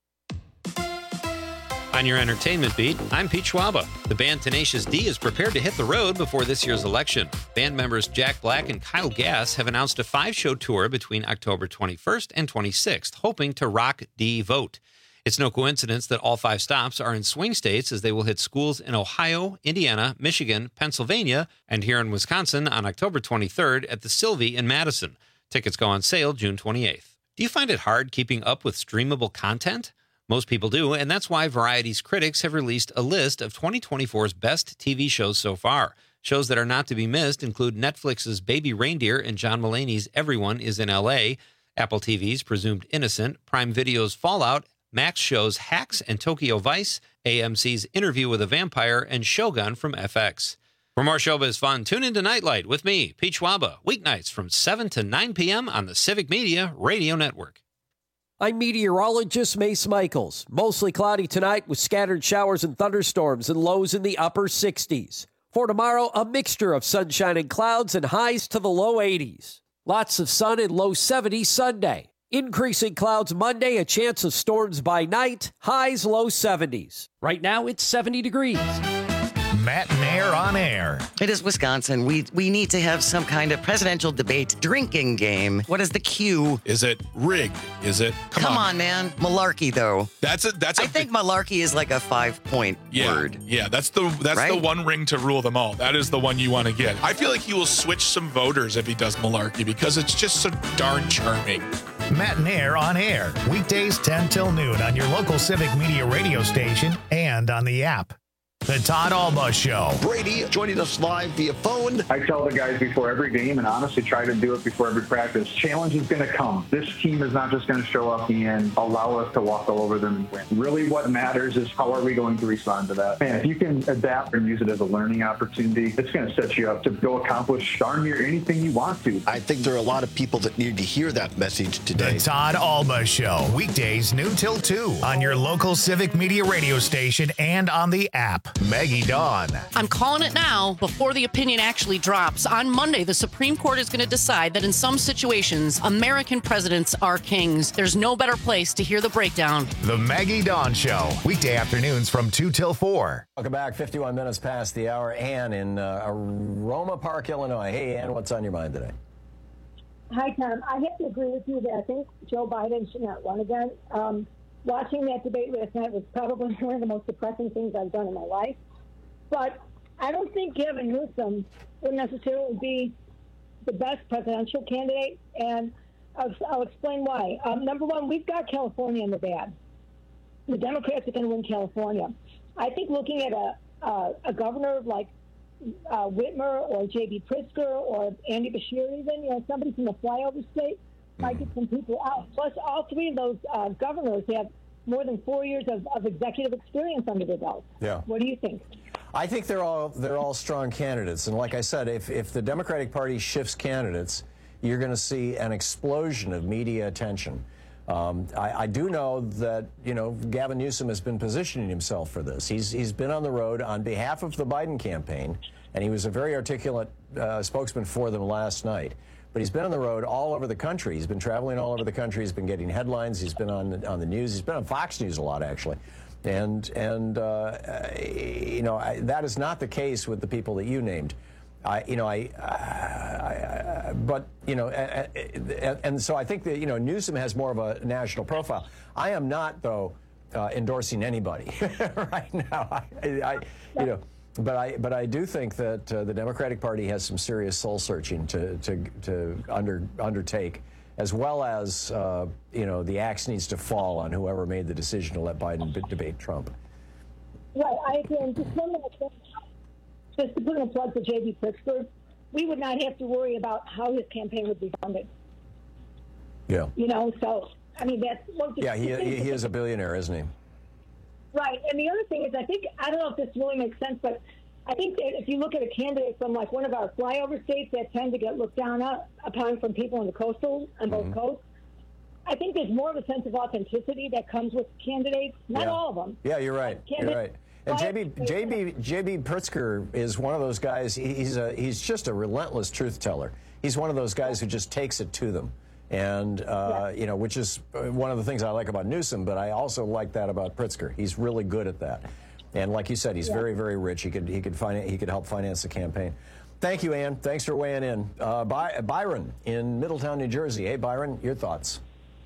On your entertainment beat, I'm Pete Schwaba. The band Tenacious D is prepared to hit the road before this year's election. Band members Jack Black and Kyle Gass have announced a 5-show tour between October 21st and 26th, hoping to rock D vote. It's no coincidence that all 5 stops are in swing states, as they will hit schools in Ohio, Indiana, Michigan, Pennsylvania, and here in Wisconsin on October 23rd at the Sylvie in Madison. Tickets go on sale June 28th. Do you find it hard keeping up with streamable content? Most people do, and that's why Variety's critics have released a list of 2024's best TV shows so far. Shows that are not to be missed include Netflix's Baby Reindeer and John Mulaney's Everyone is in L.A., Apple TV's Presumed Innocent, Prime Video's Fallout, Max Show's Hacks and Tokyo Vice, AMC's Interview with a Vampire, and Shogun from FX. For more showbiz fun, tune into Nightlight with me, Pete Schwaba, weeknights from 7 to 9 p.m. on the Civic Media Radio Network. I'm meteorologist Mace Michaels. Mostly cloudy tonight with scattered showers and thunderstorms and lows in the upper 60s. For tomorrow, a mixture of sunshine and clouds and highs to the low 80s. Lots of sun and low 70s Sunday. Increasing clouds Monday, a chance of storms by night, highs low 70s. Right now, it's 70 degrees. Matt and Air on air. It is Wisconsin. We need to have some kind of presidential debate drinking game. What is the cue? Is it rigged? Is it? Come on, man. Malarkey, though. I think malarkey is like a 5-point word. Yeah, that's the one ring to rule them all. That is the one you want to get. I feel like he will switch some voters if he does malarkey because it's just so darn charming. Matt and Air on air. Weekdays 10 till noon on your local Civic Media radio station and on the app. The Todd Alba Show. Brady joining us live via phone. I tell the guys before every game, and honestly try to do it before every practice, challenge is going to come. This team is not just going to show up and allow us to walk all over them and win. Really what matters is how are we going to respond to that. Man, if you can adapt and use it as a learning opportunity, it's going to set you up to go accomplish darn near anything you want to. I think there are a lot of people that need to hear that message today. The Todd Alba Show. Weekdays noon till 2 on your local Civic Media radio station and on the app. Maggie Dawn. I'm calling it now before the opinion actually drops. On Monday, the Supreme Court is going to decide that in some situations, American presidents are kings. There's no better place to hear the breakdown. The Maggie Dawn Show. Weekday afternoons from 2 till 4. Welcome back. 51 minutes past the hour. Ann in Aroma Park, Illinois. Hey, Ann, what's on your mind today? Hi, Tom. I have to agree with you that I think Joe Biden should not run again. Watching that debate last night was probably one of the most depressing things I've done in my life. But I don't think Gavin Newsom would necessarily be the best presidential candidate, and I'll explain why. Number one, we've got California in the bad. The Democrats are going to win California. I think looking at a governor like Whitmer or J.B. Pritzker or Andy Beshear even, somebody from the flyover state might get some people out. Plus, all three of those governors have more than 4 years of executive experience under their belt. Yeah. What do you think? I think they're all strong candidates. And like I said, if the Democratic Party shifts candidates, you're going to see an explosion of media attention. I do know that, Gavin Newsom has been positioning himself for this. He's been on the road on behalf of the Biden campaign, and he was a very articulate spokesman for them last night. But he's been on the road all over the country. He's been traveling all over the country. He's been getting headlines. He's been on the news. He's been on Fox News a lot, actually. And that is not the case with the people that you named. And so I think that, Newsom has more of a national profile. I am not, though, endorsing anybody right now. But I do think that the Democratic Party has some serious soul searching to undertake, as well as the axe needs to fall on whoever made the decision to let Biden debate Trump. Right, I agree. And just to put in a plug for J.B. Pritzker, we would not have to worry about how his campaign would be funded. Yeah. So I mean, that's what. Yeah, he is a billionaire, isn't he? Right. And the other thing is, I don't know if this really makes sense, but I think that if you look at a candidate from like one of our flyover states that tend to get looked down upon from people on the coastal on both coasts, I think there's more of a sense of authenticity that comes with candidates. Not all of them. Yeah, you're right. You're right. And JB Pritzker is one of those guys. He's just a relentless truth teller. He's one of those guys who just takes it to them, and you know, which is one of the things I like about Newsom. But I also like that about Pritzker. He's really good at that. And like you said, he's very, very rich. He could help finance the campaign. Thank you, Ann. Thanks for weighing in. Byron in Middletown, New Jersey. Hey, Byron, your thoughts?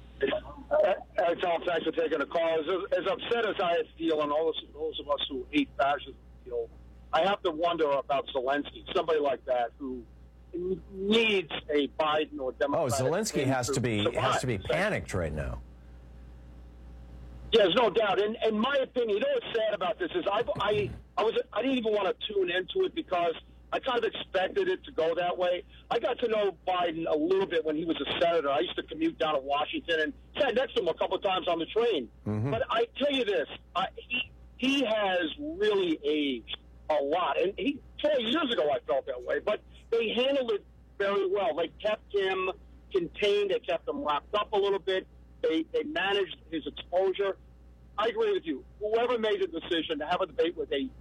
Tom, thanks for taking the call. As upset as I feel, and all those of us who hate fascism feel, I have to wonder about Zelensky, somebody like that who needs a Biden or Democrat. Oh, Zelensky has to be panicked right now. Yeah, there's no doubt. And my opinion, you know what's sad about this is I didn't even want to tune into it because I kind of expected it to go that way. I got to know Biden a little bit when he was a senator. I used to commute down to Washington and sat next to him a couple of times on the train. Mm-hmm. But I tell you this, he has really aged a lot. And 4 years ago I felt that way, but they handled it very well. They kept him contained. They kept him wrapped up a little bit. They managed his exposure. I agree with you. Whoever made the decision to have a debate with a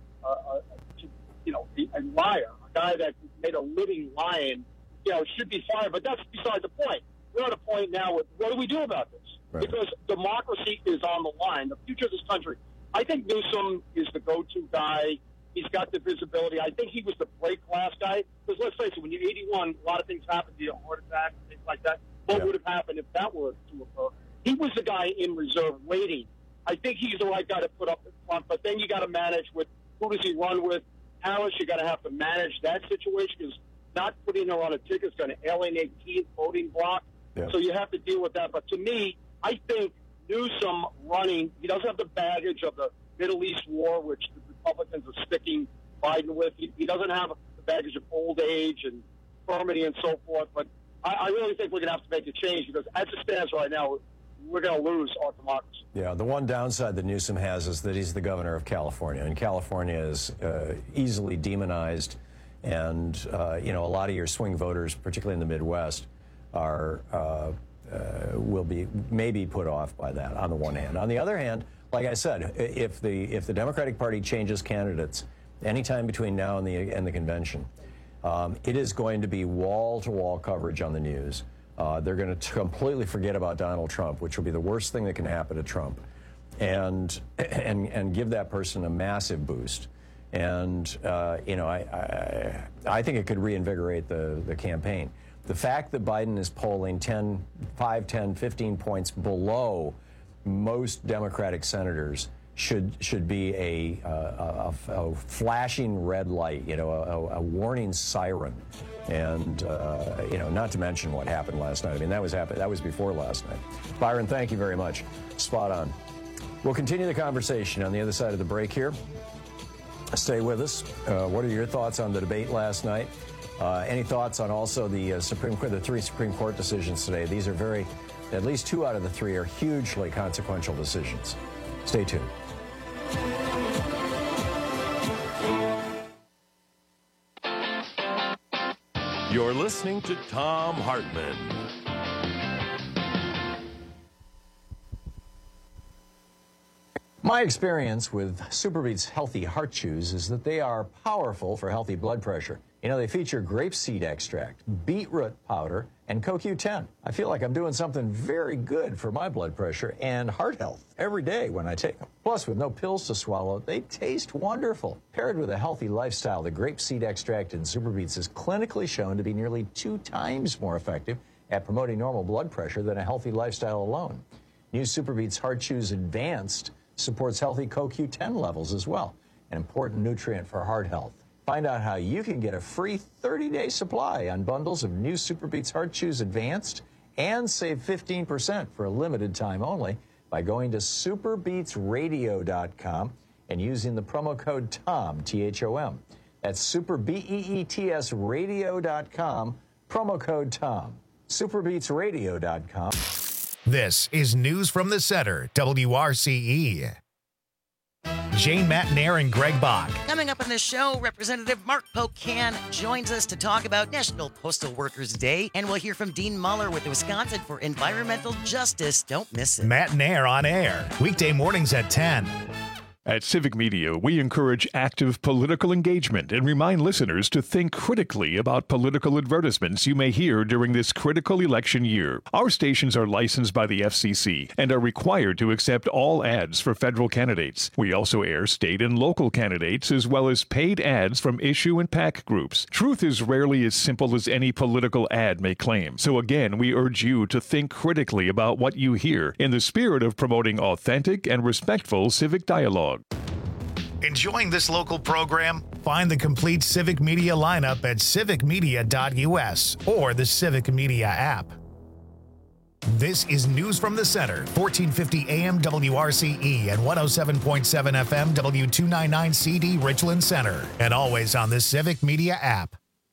liar, a guy that made a living lying, should be fired. But that's beside the point. We're at a point now with what do we do about this? Right. Because democracy is on the line. The future of this country. I think Newsom is the go-to guy. He's got the visibility. I think he was the break glass guy. Because let's face it, when you're 81, a lot of things happen to you, heart attack, things like that. What would have happened if that were to occur? He was the guy in reserve waiting. I think he's the right guy to put up in front. But then you got to manage with who does he run with. Harris, you got to have to manage that situation because not putting her on a ticket is going to alienate key voting bloc. Yeah. So you have to deal with that. But to me, I think Newsom running, he doesn't have the baggage of the Middle East war, which the Republicans are sticking Biden with. He doesn't have the baggage of old age and infirmity and so forth. But I really think we're going to have to make a change because as it stands right now, we're going to lose our democracy. Yeah, the one downside that Newsom has is that he's the governor of California, and California is easily demonized, and a lot of your swing voters, particularly in the Midwest, will be maybe put off by that. On the one hand, on the other hand, like I said, if the Democratic Party changes candidates anytime between now and the convention, it is going to be wall-to-wall coverage on the news. They're going to completely forget about Donald Trump, which will be the worst thing that can happen to Trump, and give that person a massive boost. And I think it could reinvigorate the campaign. The fact that Biden is polling 5, 10, 15 points below most Democratic senators should be a flashing red light, a warning siren, and not to mention what happened last night. I mean, that was before last night. Byron, thank you very much. Spot on. We'll continue the conversation on the other side of the break here. Stay with us. What are your thoughts on the debate last night? Any thoughts on also the three Supreme Court decisions today? These are at least 2 out of the 3 are hugely consequential decisions. Stay tuned. You're listening to Thom Hartmann. My experience with SuperBeets Healthy Heart Chews is that they are powerful for healthy blood pressure. They feature grapeseed extract, beetroot powder, and CoQ10. I feel like I'm doing something very good for my blood pressure and heart health every day when I take them. Plus, with no pills to swallow, they taste wonderful. Paired with a healthy lifestyle, the grapeseed extract in SuperBeets is clinically shown to be nearly 2 times more effective at promoting normal blood pressure than a healthy lifestyle alone. New SuperBeets Heart Chews Advanced supports healthy CoQ10 levels as well, an important nutrient for heart health. Find out how you can get a free 30-day supply on bundles of new SuperBeets Heart Chews Advanced and save 15% for a limited time only by going to superbeetsradio.com and using the promo code TOM, T-H-O-M. That's superbeetsradio.com, promo code TOM. superbeetsradio.com. This is News from the Center, WRCE. Jane Matnair and Greg Bach. Coming up on this show, Representative Mark Pocan joins us to talk about National Postal Workers Day, and we'll hear from Dean Muller with Wisconsin for Environmental Justice. Don't miss it. Matnair on air, weekday mornings at 10. At Civic Media, we encourage active political engagement and remind listeners to think critically about political advertisements you may hear during this critical election year. Our stations are licensed by the FCC and are required to accept all ads for federal candidates. We also air state and local candidates as well as paid ads from issue and PAC groups. Truth is rarely as simple as any political ad may claim. So again, we urge you to think critically about what you hear in the spirit of promoting authentic and respectful civic dialogue. Enjoying this local program? Find the complete Civic Media lineup at civicmedia.us or the Civic Media app. This is News from the Center, 1450 AM WRCE and 107.7 FM W299CD Richland Center, and always on the Civic Media app.